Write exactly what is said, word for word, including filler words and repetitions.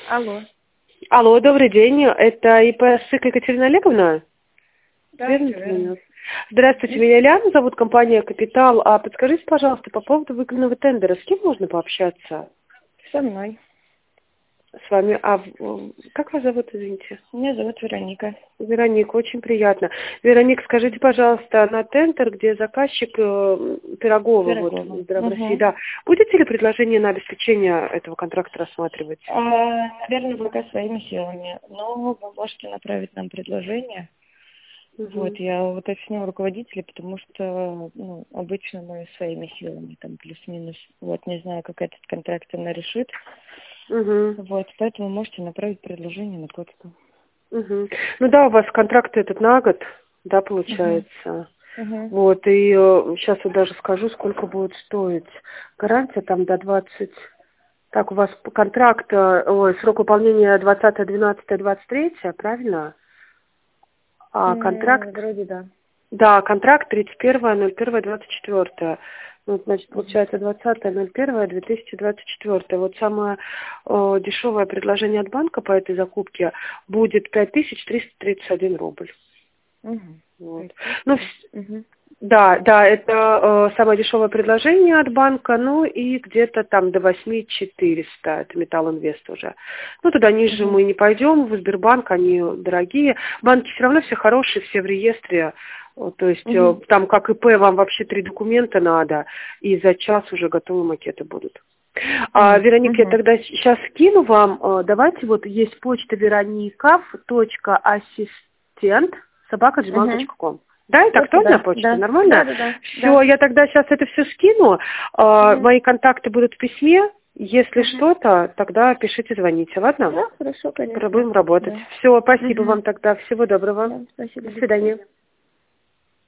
Алло. Алло, добрый день. Это ИП Сык Екатерина Олеговна? Да, Верно всё звоню? верно. Здравствуйте, меня Ляна зовут, компания «Капитал». А подскажите, пожалуйста, по поводу выгодного тендера, с кем можно пообщаться Со мной. с вами? А в- как вас зовут, извините? Меня зовут Вероника. Вероника, очень приятно. Вероника, скажите, пожалуйста, на тендер, где заказчик э, Пирогова, вот, Пирогова. Здрав России, Угу. да, будете ли предложение на обеспечение этого контракта рассматривать? А, наверное, пока своими силами. Но вы можете направить нам предложение. Вот, Мгм. я уточню руководителя, потому что ну, обычно мы своими силами, там плюс-минус. Вот, не знаю, как этот контракт она решит. Мгм. Вот, поэтому можете направить предложение на почту. Мгм. Ну да, у вас контракт этот на год, да, Угу. получается. Угу. Вот, и сейчас вот даже скажу, сколько будет стоить. Гарантия там до двадцать. Так, у вас контракт, э, ой, срок выполнения двадцатое двенадцатое двадцать третье, правильно? А М, контракт, вроде да. да, контракт тридцать первое ноль первое двадцать четвёртое. Ну, значит, Угу. получается двадцатое ноль первое две тысячи двадцать четвёртое. Вот самое э, дешевое предложение от банка по этой закупке будет пять тысяч триста тридцать один рубль. Угу. Вот. пять тысяч Ну, триста. вс- Угу. да, да, это э, самое дешевое предложение от банка, ну и где-то там до восемь тысяч четыреста, это Металл Инвест уже. Ну, туда ниже Угу. мы не пойдем, в Сбербанк, они дорогие. Банки все равно все хорошие, все в реестре, Вот, то есть э, Угу. там как ИП вам вообще три документа надо, и за час уже готовые макеты будут. А, М, Вероника, я мгм. тогда сейчас скину вам, э, давайте вот есть почта вероников точка ассистент собака джимейл Мгм. точка ком. Да, это Это актуальная да, почта, да, да, нормально? да, да, Все, да. я тогда сейчас это все скину, э, Мгм. мои контакты будут в письме, если Мгм. что-то, тогда пишите, звоните, ладно? Да, хорошо, конечно. Будем работать. Да. Все, спасибо Мгм. вам тогда, всего доброго. Да, спасибо, До до свидания. свидания.